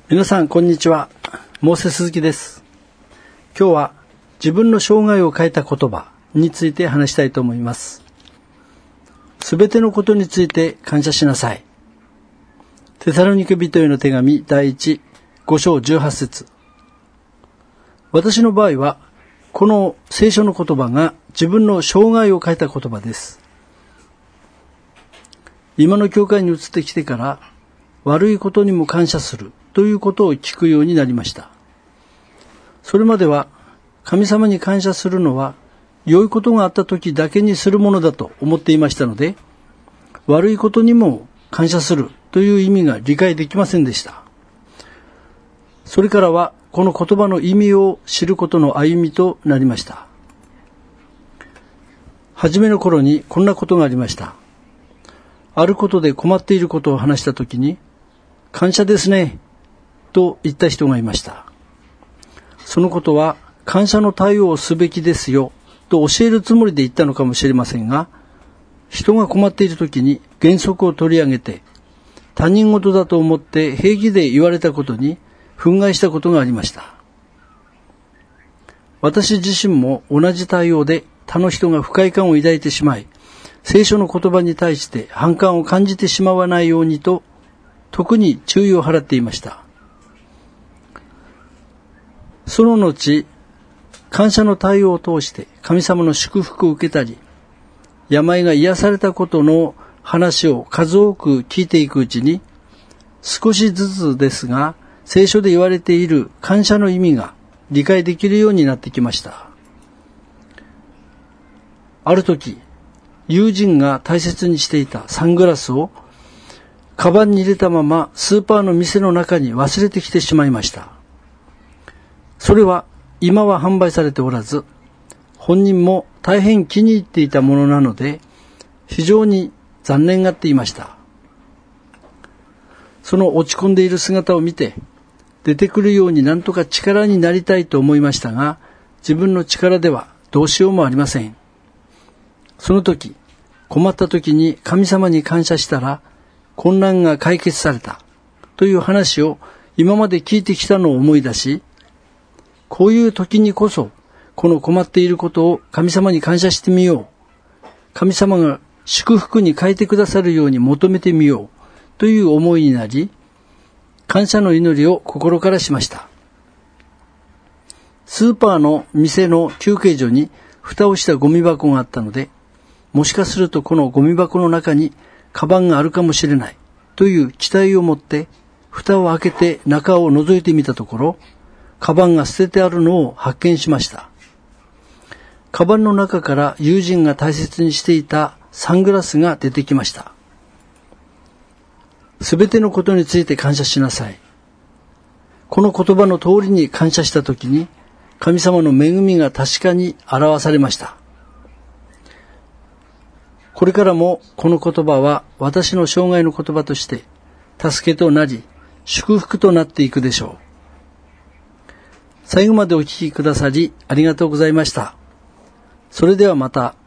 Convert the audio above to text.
皆さんこんにちは。モーセ鈴木です。今日は自分の生涯を変えた言葉について話したいと思います。すべてのことについて感謝しなさい。テサロニケ人への手紙第1、5章18節。私の場合はこの聖書の言葉が自分の生涯を変えた言葉です。今の教会に移ってきてから悪いことにも感謝するということを聞くようになりました。それまでは神様に感謝するのは良いことがあった時だけにするものだと思っていましたので、悪いことにも感謝するという意味が理解できませんでした。それからはこの言葉の意味を知ることの歩みとなりました。初めの頃にこんなことがありました。あることで困っていることを話したときに、感謝ですねと言った人がいました。そのことは感謝の対応をすべきですよと教えるつもりで言ったのかもしれませんが、人が困っているときに原則を取り上げて他人事だと思って平気で言われたことに憤慨したことがありました。私自身も同じ対応で他の人が不快感を抱いてしまい、聖書の言葉に対して反感を感じてしまわないようにと特に注意を払っていました。その後、感謝の対応を通して神様の祝福を受けたり、病が癒されたことの話を数多く聞いていくうちに、少しずつですが聖書で言われている感謝の意味が理解できるようになってきました。ある時、友人が大切にしていたサングラスをカバンに入れたままスーパーの店の中に忘れてきてしまいました。それは今は販売されておらず、本人も大変気に入っていたものなので非常に残念がっていました。その落ち込んでいる姿を見て、出てくるように何とか力になりたいと思いましたが、自分の力ではどうしようもありません。その時、困った時に神様に感謝したら混乱が解決されたという話を今まで聞いてきたのを思い出し、こういう時にこそこの困っていることを神様に感謝してみよう。神様が祝福に変えてくださるように求めてみようという思いになり、感謝の祈りを心からしました。スーパーの店の休憩所に蓋をしたゴミ箱があったので、もしかするとこのゴミ箱の中にカバンがあるかもしれないという期待を持って蓋を開けて中を覗いてみたところ、カバンが捨ててあるのを発見しました。カバンの中から友人が大切にしていたサングラスが出てきました。すべてのことについて感謝しなさい。この言葉の通りに感謝したときに、神様の恵みが確かに表されました。これからもこの言葉は私の生涯の言葉として助けとなり祝福となっていくでしょう。最後までお聞きくださりありがとうございました。それではまた